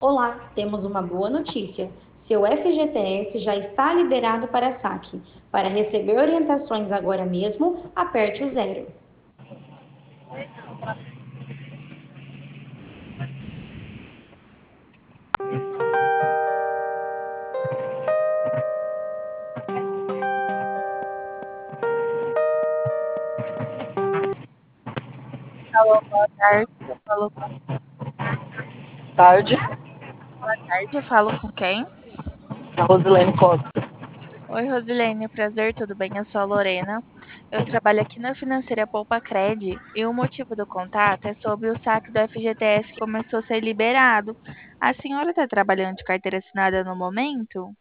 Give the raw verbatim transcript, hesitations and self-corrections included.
Olá, temos uma boa notícia. Seu F G T S já está liberado para saque. Para receber orientações agora mesmo, aperte o zero. Alô, boa tarde. Eu falo com Tarde, tarde, eu falo com quem? a Rosilene Costa. Oi, Rosilene, prazer, tudo bem? Eu sou a Lorena. Eu trabalho aqui na Financeira Poupa Cred e o motivo do contato é sobre o saque do F G T S que começou a ser liberado. A senhora está trabalhando de carteira assinada no momento?